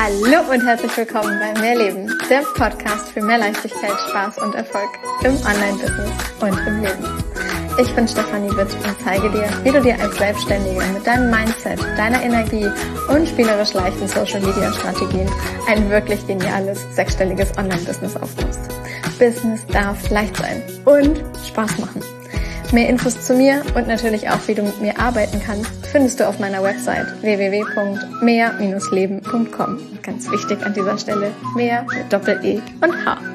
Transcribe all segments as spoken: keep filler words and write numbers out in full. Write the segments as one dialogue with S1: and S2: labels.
S1: Hallo und herzlich willkommen bei Mehr Leben, der Podcast für mehr Leichtigkeit, Spaß und Erfolg im Online-Business und im Leben. Ich bin Stefanie Witt und zeige dir, wie du dir als Selbstständige mit deinem Mindset, deiner Energie und spielerisch leichten Social-Media-Strategien ein wirklich geniales, sechsstelliges Online-Business aufbaust. Business darf leicht sein und Spaß machen. Mehr Infos zu mir und natürlich auch, wie du mit mir arbeiten kannst, findest du auf meiner Website w w w punkt mehr Bindestrich leben punkt com. Ganz wichtig an dieser Stelle, mehr mit Doppel-E und H.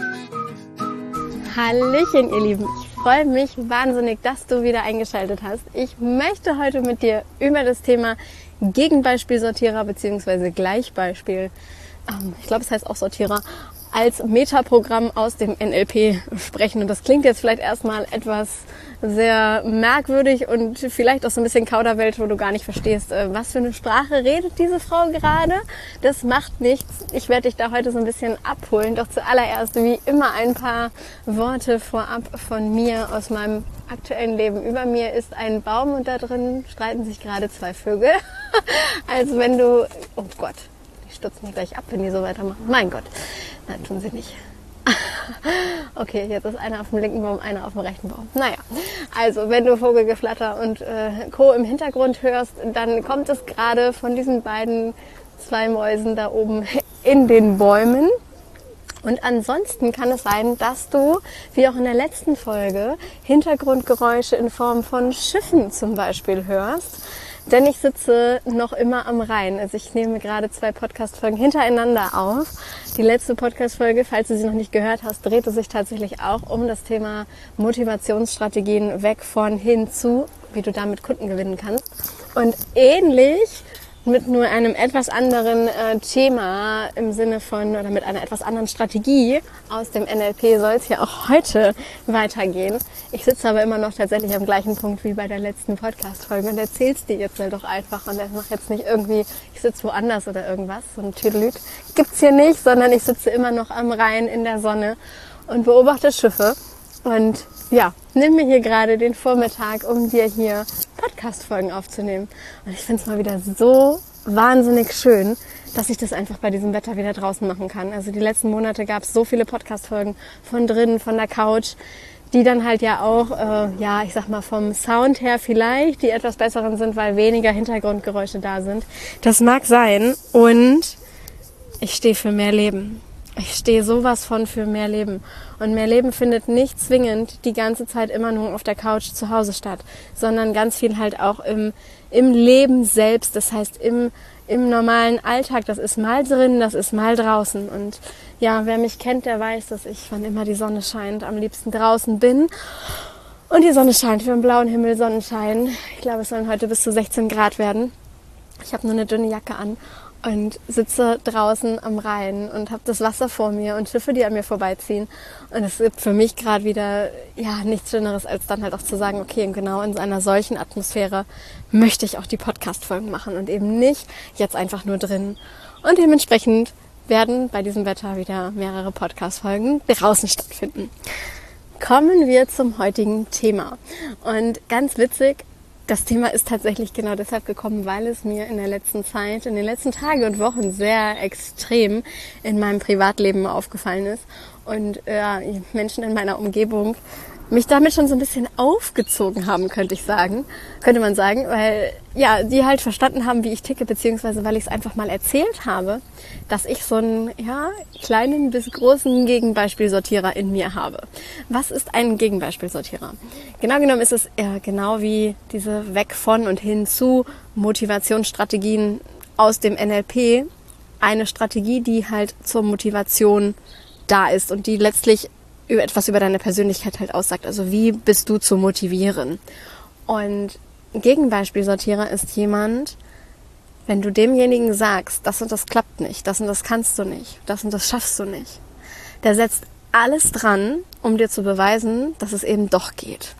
S1: Hallöchen, ihr Lieben. Ich freue mich wahnsinnig, dass du wieder eingeschaltet hast. Ich möchte heute mit dir über das Thema Gegenbeispielsortierer bzw. Gleichbeispiel, ähm, ich glaube, es heißt auch Sortierer, als Metaprogramm aus dem N L P sprechen. Und das klingt jetzt vielleicht erstmal etwas sehr merkwürdig und vielleicht auch so ein bisschen Kauderwelsch, wo du gar nicht verstehst, was für eine Sprache redet diese Frau gerade. Das macht nichts. Ich werde dich da heute so ein bisschen abholen. Doch zuallererst, wie immer, ein paar Worte vorab von mir aus meinem aktuellen Leben. Über mir ist ein Baum und da drin streiten sich gerade zwei Vögel. Also wenn du... Oh Gott, die stürzen mich gleich ab, wenn die so weitermachen. Mein Gott. Nein, tun sie nicht. Okay, jetzt ist einer auf dem linken Baum, einer auf dem rechten Baum. Naja, also wenn du Vogelgeflatter und äh, Co. im Hintergrund hörst, dann kommt es gerade von diesen beiden zwei Mäusen da oben in den Bäumen. Und ansonsten kann es sein, dass du, wie auch in der letzten Folge, Hintergrundgeräusche in Form von Schiffen zum Beispiel hörst. Denn ich sitze noch immer am Rhein. Also ich nehme gerade zwei Podcast-Folgen hintereinander auf. Die letzte Podcast-Folge, falls du sie noch nicht gehört hast, drehte sich tatsächlich auch um das Thema Motivationsstrategien weg von hin zu, wie du damit Kunden gewinnen kannst. Und ähnlich mit nur einem etwas anderen äh, Thema im Sinne von, oder mit einer etwas anderen Strategie aus dem N L P soll es ja auch heute weitergehen. Ich sitze aber immer noch tatsächlich am gleichen Punkt wie bei der letzten Podcast-Folge und erzähl's dir jetzt halt doch einfach und mach jetzt nicht irgendwie, ich sitze woanders oder irgendwas, so ein Tüdelüt gibt's hier nicht, sondern ich sitze immer noch am Rhein in der Sonne und beobachte Schiffe und ja, nimm mir hier gerade den Vormittag, um dir hier Podcast-Folgen aufzunehmen. Und ich finde es mal wieder so wahnsinnig schön, dass ich das einfach bei diesem Wetter wieder draußen machen kann. Also die letzten Monate gab es so viele Podcast-Folgen von drinnen, von der Couch, die dann halt ja auch, äh, ja, ich sag mal vom Sound her vielleicht, die etwas besseren sind, weil weniger Hintergrundgeräusche da sind. Das mag sein und ich stehe für mehr Leben. Ich stehe sowas von für mehr Leben. Und mehr Leben findet nicht zwingend die ganze Zeit immer nur auf der Couch zu Hause statt, sondern ganz viel halt auch im, im Leben selbst. Das heißt im, im normalen Alltag. Das ist mal drin, das ist mal draußen. Und ja, wer mich kennt, der weiß, dass ich, wann immer die Sonne scheint, am liebsten draußen bin. Und die Sonne scheint, wir haben blauen Himmel, Sonnenschein. Ich glaube, es sollen heute bis zu sechzehn Grad werden. Ich habe nur eine dünne Jacke an. Und sitze draußen am Rhein und habe das Wasser vor mir und Schiffe, die an mir vorbeiziehen. Und es gibt für mich gerade wieder ja nichts Schöneres, als dann halt auch zu sagen, okay, und genau in einer solchen Atmosphäre möchte ich auch die Podcast-Folgen machen und eben nicht jetzt einfach nur drin. Und dementsprechend werden bei diesem Wetter wieder mehrere Podcast-Folgen draußen stattfinden. Kommen wir zum heutigen Thema. Und ganz witzig, das Thema ist tatsächlich genau deshalb gekommen, weil es mir in der letzten Zeit, in den letzten Tagen und Wochen sehr extrem in meinem Privatleben aufgefallen ist und ja, Menschen in meiner Umgebung mich damit schon so ein bisschen aufgezogen haben, könnte ich sagen, könnte man sagen, weil ja, die halt verstanden haben, wie ich ticke, beziehungsweise weil ich es einfach mal erzählt habe, dass ich so einen ja, kleinen bis großen Gegenbeispielsortierer in mir habe. Was ist ein Gegenbeispielsortierer? Genau genommen ist es äh, genau wie diese weg von und hin zu Motivationsstrategien aus dem N L P, eine Strategie, die halt zur Motivation da ist und die letztlich über etwas über deine Persönlichkeit halt aussagt. Also wie bist du zu motivieren? Und Gegenbeispielsortierer ist jemand, wenn du demjenigen sagst, das und das klappt nicht, das und das kannst du nicht, das und das schaffst du nicht, der setzt alles dran, um dir zu beweisen, dass es eben doch geht.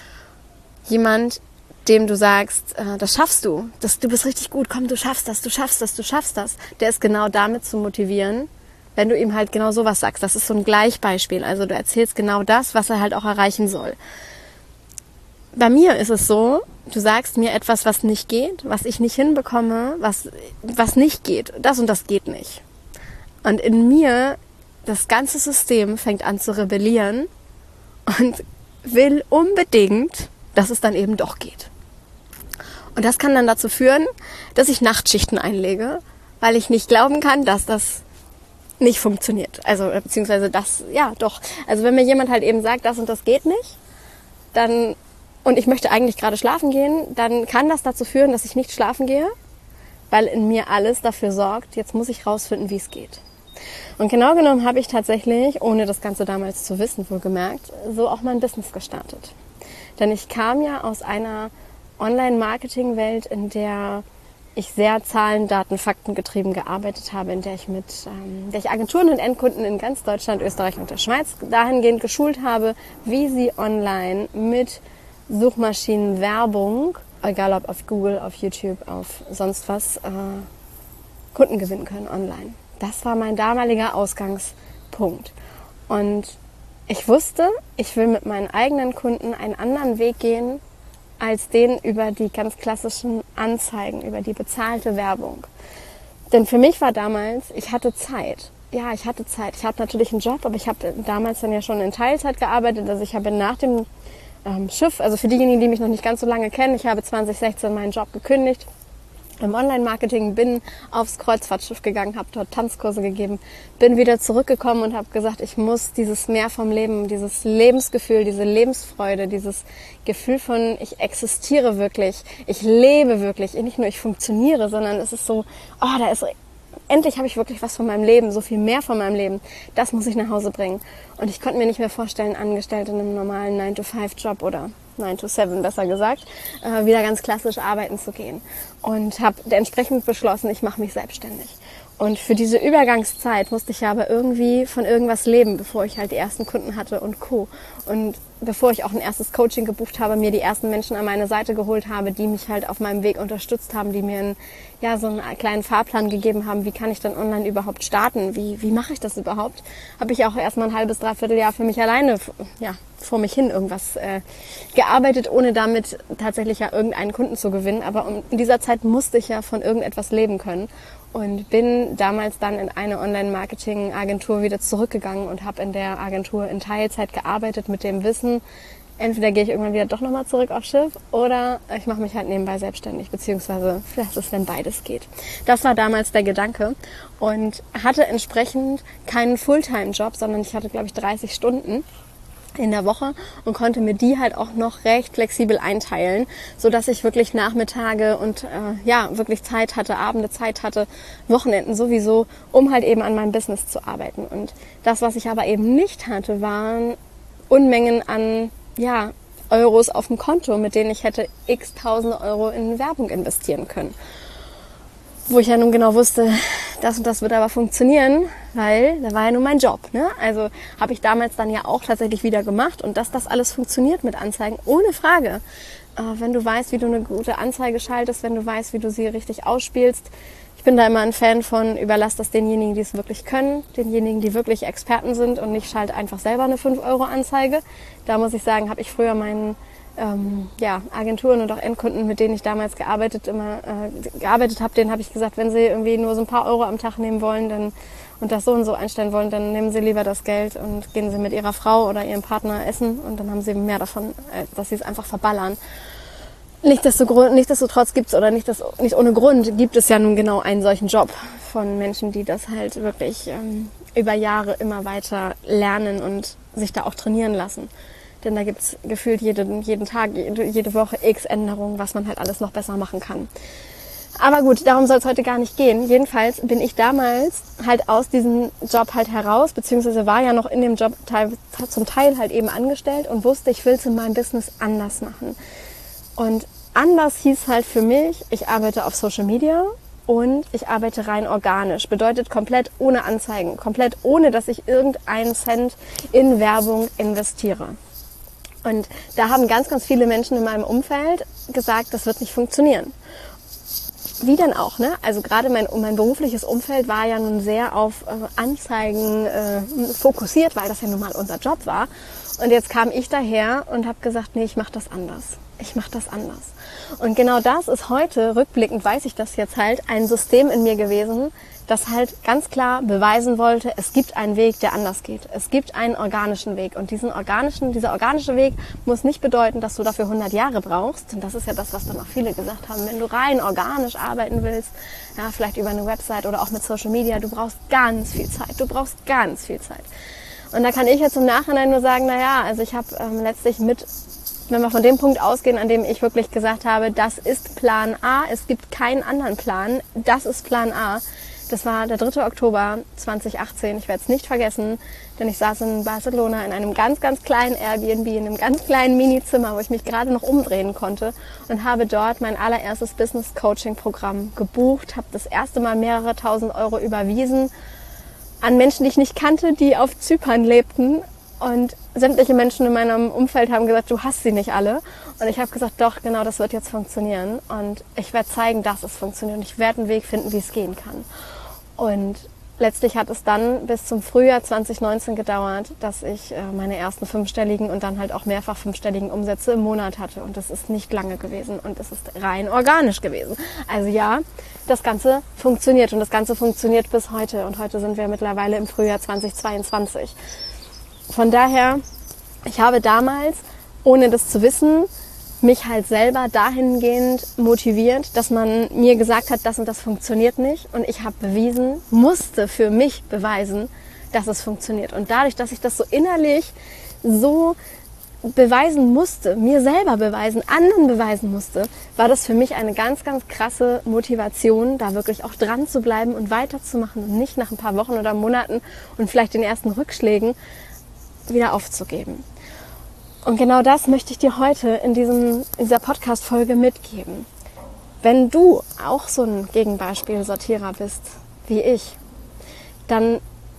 S1: Jemand, dem du sagst, äh, das schaffst du, das, du bist richtig gut, komm, du schaffst das, du schaffst das, du schaffst das, der ist genau damit zu motivieren, wenn du ihm halt genau sowas sagst. Das ist so ein Gleichbeispiel. Also du erzählst genau das, was er halt auch erreichen soll. bei mir ist es so, du sagst mir etwas, was nicht geht, was ich nicht hinbekomme, was, was nicht geht. Das und das geht nicht. Und in mir, das ganze System fängt an zu rebellieren und will unbedingt, dass es dann eben doch geht. Und das kann dann dazu führen, dass ich Nachtschichten einlege, weil ich nicht glauben kann, dass das nicht funktioniert. Also beziehungsweise das, ja doch. Also wenn mir jemand halt eben sagt, das und das geht nicht, dann und ich möchte eigentlich gerade schlafen gehen, dann kann das dazu führen, dass ich nicht schlafen gehe, weil in mir alles dafür sorgt, jetzt muss ich rausfinden, wie es geht. Und genau genommen habe ich tatsächlich, ohne das Ganze damals zu wissen, wohlgemerkt, so auch mein Business gestartet. Denn ich kam ja aus einer Online-Marketing-Welt, in der ich sehr Zahlen, Daten, Fakten getrieben gearbeitet habe, in der ich mit ähm, der ich Agenturen und Endkunden in ganz Deutschland, Österreich und der Schweiz dahingehend geschult habe, wie sie online mit Suchmaschinenwerbung, egal ob auf Google, auf YouTube, auf sonst was, äh, Kunden gewinnen können online. Das war mein damaliger Ausgangspunkt. Und ich wusste, ich will mit meinen eigenen Kunden einen anderen Weg gehen, als den über die ganz klassischen Anzeigen, über die bezahlte Werbung. Denn für mich war damals, ich hatte Zeit. Ja, ich hatte Zeit. Ich hatte natürlich einen Job, aber ich habe damals dann ja schon in Teilzeit gearbeitet. Also ich habe nach dem ähm, Schiff, also für diejenigen, die mich noch nicht ganz so lange kennen, ich habe zwanzig sechzehn meinen Job gekündigt im Online-Marketing, bin aufs Kreuzfahrtschiff gegangen, habe dort Tanzkurse gegeben, bin wieder zurückgekommen und habe gesagt, ich muss dieses Mehr vom Leben, dieses Lebensgefühl, diese Lebensfreude, dieses Gefühl von, ich existiere wirklich, ich lebe wirklich, nicht nur ich funktioniere, sondern es ist so, oh, da ist, endlich habe ich wirklich was von meinem Leben, so viel mehr von meinem Leben, das muss ich nach Hause bringen. Und ich konnte mir nicht mehr vorstellen, angestellt in einem normalen nine to five Job oder nine to seven besser gesagt, äh, wieder ganz klassisch arbeiten zu gehen. Und habe entsprechend beschlossen, ich mache mich selbstständig. Und für diese Übergangszeit musste ich ja aber irgendwie von irgendwas leben, bevor ich halt die ersten Kunden hatte und Co. Und bevor ich auch ein erstes Coaching gebucht habe, mir die ersten Menschen an meine Seite geholt habe, die mich halt auf meinem Weg unterstützt haben, die mir einen, ja, so einen kleinen Fahrplan gegeben haben, wie kann ich dann online überhaupt starten, wie, wie mache ich das überhaupt, habe ich auch erstmal ein halbes, dreiviertel Jahr für mich alleine, ja, vor mich hin irgendwas äh, gearbeitet, ohne damit tatsächlich ja irgendeinen Kunden zu gewinnen. Aber um, in dieser Zeit musste ich ja von irgendetwas leben können. Und bin damals dann in eine Online-Marketing-Agentur wieder zurückgegangen und habe in der Agentur in Teilzeit gearbeitet mit dem Wissen, entweder gehe ich irgendwann wieder doch nochmal zurück aufs Schiff oder ich mache mich halt nebenbei selbstständig, beziehungsweise vielleicht ist es, wenn beides geht. Das war damals der Gedanke und hatte entsprechend keinen Fulltime-Job, sondern ich hatte, glaube ich, dreißig Stunden in der Woche und konnte mir die halt auch noch recht flexibel einteilen, so dass ich wirklich Nachmittage und äh, ja wirklich Zeit hatte, Abende Zeit hatte, Wochenenden sowieso, um halt eben an meinem Business zu arbeiten. Und das, was ich aber eben nicht hatte, waren Unmengen an ja Euros auf dem Konto, mit denen ich hätte x tausende Euro in Werbung investieren können. Wo ich ja nun genau wusste, das und das wird aber funktionieren, weil da war ja nun mein Job. Ne? Also habe ich damals dann ja auch tatsächlich wieder gemacht und dass das alles funktioniert mit Anzeigen, ohne Frage. Äh, wenn du weißt, wie du eine gute Anzeige schaltest, wenn du weißt, wie du sie richtig ausspielst. Ich bin da immer ein Fan von, überlass das denjenigen, die es wirklich können, denjenigen, die wirklich Experten sind und nicht schalte einfach selber eine fünf Euro Anzeige. Da muss ich sagen, habe ich früher meinen Ähm, ja, Agenturen und auch Endkunden, mit denen ich damals gearbeitet immer äh, gearbeitet habe, denen habe ich gesagt, wenn sie irgendwie nur so ein paar Euro am Tag nehmen wollen, dann und das so und so einstellen wollen, dann nehmen sie lieber das Geld und gehen sie mit ihrer Frau oder ihrem Partner essen und dann haben sie mehr davon, äh, dass sie es einfach verballern. Nichtsdestotrotz, nichtsdestotrotz gibt es oder nicht, das, nicht ohne Grund gibt es ja nun genau einen solchen Job von Menschen, die das halt wirklich ähm, über Jahre immer weiter lernen und sich da auch trainieren lassen. Denn da gibt's gefühlt jeden, jeden Tag, jede Woche x Änderungen, was man halt alles noch besser machen kann. Aber gut, darum soll es heute gar nicht gehen. Jedenfalls bin ich damals halt aus diesem Job halt heraus, beziehungsweise war ja noch in dem Job teil, zum Teil halt eben angestellt und wusste, ich will es in meinem Business anders machen. Und anders hieß halt für mich, ich arbeite auf Social Media und ich arbeite rein organisch. Bedeutet komplett ohne Anzeigen, komplett ohne, dass ich irgendeinen Cent in Werbung investiere. Und da haben ganz, ganz viele Menschen in meinem Umfeld gesagt, das wird nicht funktionieren. Wie denn auch, ne? Also gerade mein, mein berufliches Umfeld war ja nun sehr auf äh, Anzeigen äh, fokussiert, weil das ja nun mal unser Job war. Und jetzt kam ich daher und habe gesagt, nee, ich mache das anders. Ich mache das anders. Und genau das ist heute, rückblickend weiß ich das jetzt halt, ein System in mir gewesen, das halt ganz klar beweisen wollte, es gibt einen Weg, der anders geht. Es gibt einen organischen Weg. Und diesen organischen, dieser organische Weg muss nicht bedeuten, dass du dafür hundert Jahre brauchst. Und das ist ja das, was dann auch viele gesagt haben. Wenn du rein organisch arbeiten willst, ja, vielleicht über eine Website oder auch mit Social Media, du brauchst ganz viel Zeit. Du brauchst ganz viel Zeit. Und da kann ich jetzt im Nachhinein nur sagen, na ja, also ich habe ähm, letztlich mit, wenn wir von dem Punkt ausgehen, an dem ich wirklich gesagt habe, das ist Plan A, es gibt keinen anderen Plan, das ist Plan A. Das war der dritte Oktober zweitausendachtzehn, ich werde es nicht vergessen, denn ich saß in Barcelona in einem ganz, ganz kleinen Airbnb, in einem ganz kleinen Minizimmer, wo ich mich gerade noch umdrehen konnte und habe dort mein allererstes Business-Coaching-Programm gebucht, habe das erste Mal mehrere tausend Euro überwiesen an Menschen, die ich nicht kannte, die auf Zypern lebten. Und sämtliche Menschen in meinem Umfeld haben gesagt, du hast sie nicht alle. Und ich habe gesagt, doch, genau, das wird jetzt funktionieren. Und ich werde zeigen, dass es funktioniert. Und ich werde einen Weg finden, wie es gehen kann. Und letztlich hat es dann bis zum Frühjahr zwanzig neunzehn gedauert, dass ich meine ersten fünfstelligen und dann halt auch mehrfach fünfstelligen Umsätze im Monat hatte. Und das ist nicht lange gewesen und es ist rein organisch gewesen. Also ja, das Ganze funktioniert und das Ganze funktioniert bis heute. Und heute sind wir mittlerweile im Frühjahr zweitausendzweiundzwanzig. Von daher, ich habe damals, ohne das zu wissen, mich halt selber dahingehend motiviert, dass man mir gesagt hat, das und das funktioniert nicht. Und ich habe bewiesen, musste für mich beweisen, dass es funktioniert. Und dadurch, dass ich das so innerlich so beweisen musste, mir selber beweisen, anderen beweisen musste, war das für mich eine ganz, ganz krasse Motivation, da wirklich auch dran zu bleiben und weiterzumachen und nicht nach ein paar Wochen oder Monaten und vielleicht den ersten Rückschlägen wieder aufzugeben. Und genau das möchte ich dir heute in, diesem, in dieser Podcast-Folge mitgeben. Wenn du auch so ein Gegenbeispiel-Sortierer bist, wie ich, dann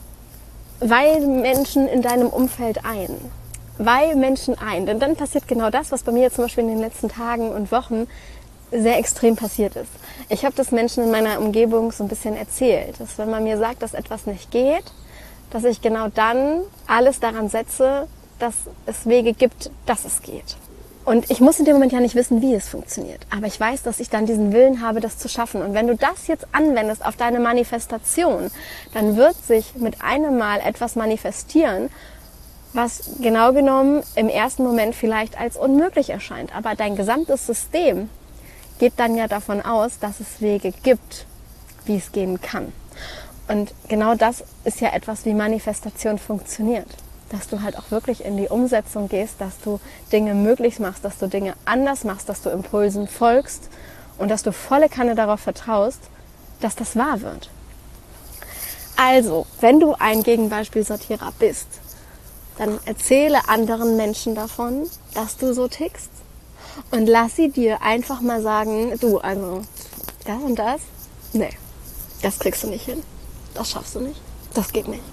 S1: weih Menschen in deinem Umfeld ein. Weih Menschen ein. Denn dann passiert genau das, was bei mir zum Beispiel in den letzten Tagen und Wochen sehr extrem passiert ist. Ich habe das Menschen in meiner Umgebung so ein bisschen erzählt, dass wenn man mir sagt, dass etwas nicht geht, dass ich genau dann alles daran setze, dass es Wege gibt, dass es geht. Und ich muss in dem Moment ja nicht wissen, wie es funktioniert. Aber ich weiß, dass ich dann diesen Willen habe, das zu schaffen. Und wenn du das jetzt anwendest auf deine Manifestation, dann wird sich mit einem Mal etwas manifestieren, was genau genommen im ersten Moment vielleicht als unmöglich erscheint. Aber dein gesamtes System geht dann ja davon aus, dass es Wege gibt, wie es gehen kann. Und genau das ist ja etwas, wie Manifestation funktioniert. Dass du halt auch wirklich in die Umsetzung gehst, dass du Dinge möglich machst, dass du Dinge anders machst, dass du Impulsen folgst und dass du volle Kanne darauf vertraust, dass das wahr wird. Also, wenn du ein Gegenbeispiel-Sortierer bist, dann erzähle anderen Menschen davon, dass du so tickst und lass sie dir einfach mal sagen, du, also das und das, nee, das kriegst du nicht hin. Das schaffst du nicht. Das geht nicht.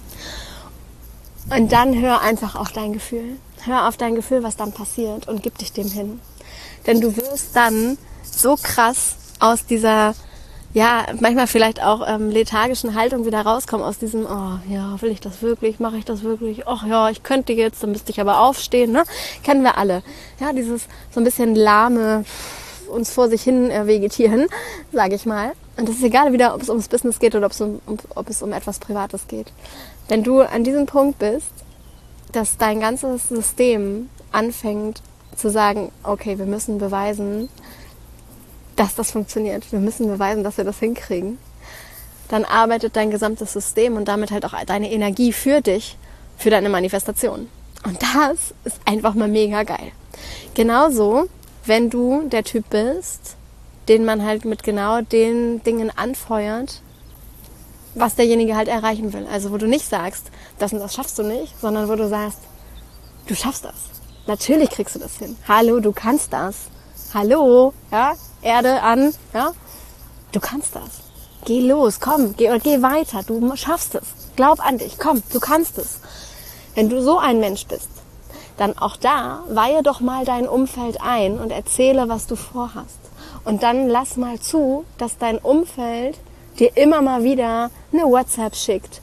S1: Und dann hör einfach auf dein Gefühl. Hör auf dein Gefühl, was dann passiert und gib dich dem hin. Denn du wirst dann so krass aus dieser, ja, manchmal vielleicht auch ähm, lethargischen Haltung wieder rauskommen, aus diesem, oh ja, will ich das wirklich, mache ich das wirklich, ach ja, ich könnte jetzt, dann müsste ich aber aufstehen, ne? Kennen wir alle. Ja, dieses so ein bisschen lahme, uns vor sich hin äh, vegetieren, sage ich mal. Und das ist egal wieder, ob es ums Business geht oder ob es um, um, ob es um etwas Privates geht. Wenn du an diesem Punkt bist, dass dein ganzes System anfängt zu sagen, okay, wir müssen beweisen, dass das funktioniert. Wir müssen beweisen, dass wir das hinkriegen. Dann arbeitet dein gesamtes System und damit halt auch deine Energie für dich, für deine Manifestation. Und das ist einfach mal mega geil. Genauso, wenn du der Typ bist, den man halt mit genau den Dingen anfeuert, was derjenige halt erreichen will. Also wo du nicht sagst, das und das schaffst du nicht, sondern wo du sagst, du schaffst das. Natürlich kriegst du das hin. Hallo, du kannst das. Hallo, ja, Erde an, ja, du kannst das. Geh los, komm, geh, geh weiter, du schaffst es. Glaub an dich, komm, du kannst es. Wenn du so ein Mensch bist, dann auch da weihe doch mal dein Umfeld ein und erzähle, was du vorhast. Und dann lass mal zu, dass dein Umfeld dir immer mal wieder eine WhatsApp schickt,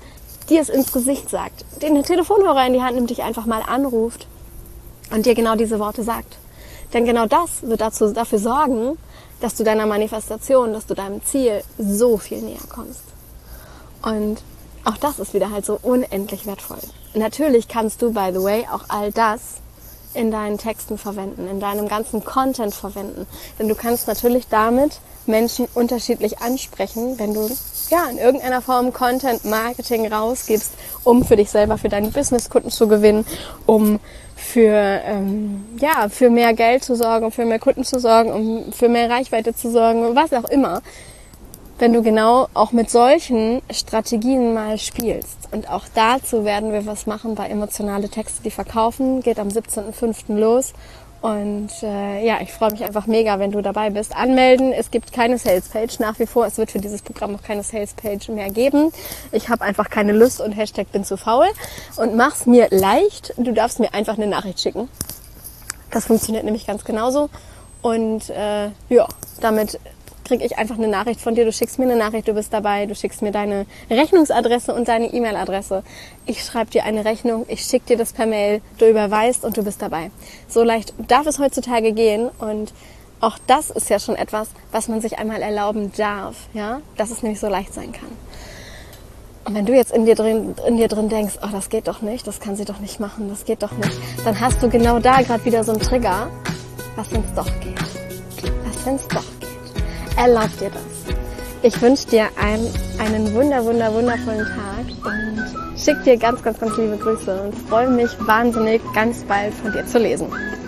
S1: dir es ins Gesicht sagt, den Telefonhörer in die Hand nimmt, dich einfach mal anruft und dir genau diese Worte sagt. Denn genau das wird dazu, dafür sorgen, dass du deiner Manifestation, dass du deinem Ziel so viel näher kommst. Und auch das ist wieder halt so unendlich wertvoll. Natürlich kannst du, by the way, auch all das in deinen Texten verwenden, in deinem ganzen Content verwenden. Denn du kannst natürlich damit Menschen unterschiedlich ansprechen, wenn du ja in irgendeiner Form Content Marketing rausgibst, um für dich selber, für deine Businesskunden zu gewinnen, um für ähm, ja für mehr Geld zu sorgen, für mehr Kunden zu sorgen, um für mehr Reichweite zu sorgen, was auch immer. Wenn du genau auch mit solchen Strategien mal spielst. Und auch dazu werden wir was machen bei Emotionale Texte, die verkaufen. Geht am siebzehnten fünften los. Und äh, ja, ich freue mich einfach mega, wenn du dabei bist. Anmelden, es gibt keine Salespage nach wie vor. Es wird für dieses Programm auch keine Salespage mehr geben. Ich habe einfach keine Lust und Hashtag bin zu faul. Und mach's mir leicht. Du darfst mir einfach eine Nachricht schicken. Das funktioniert nämlich ganz genauso. Und äh, ja, damit kriege ich einfach eine Nachricht von dir. Du schickst mir eine Nachricht, du bist dabei, du schickst mir deine Rechnungsadresse und deine E-Mail-Adresse. Ich schreibe dir eine Rechnung, ich schicke dir das per Mail, du überweist und du bist dabei. So leicht darf es heutzutage gehen und auch das ist ja schon etwas, was man sich einmal erlauben darf, ja, dass es nämlich so leicht sein kann. Und wenn du jetzt in dir drin, in dir drin denkst, oh, das geht doch nicht, das kann sie doch nicht machen, das geht doch nicht, dann hast du genau da gerade wieder so einen Trigger, was wenn's doch geht, was wenn's doch geht. Erlaub dir das. Ich wünsche dir einen, einen wunder, wunder, wundervollen Tag und schicke dir ganz, ganz, ganz liebe Grüße und freue mich wahnsinnig, ganz bald von dir zu lesen.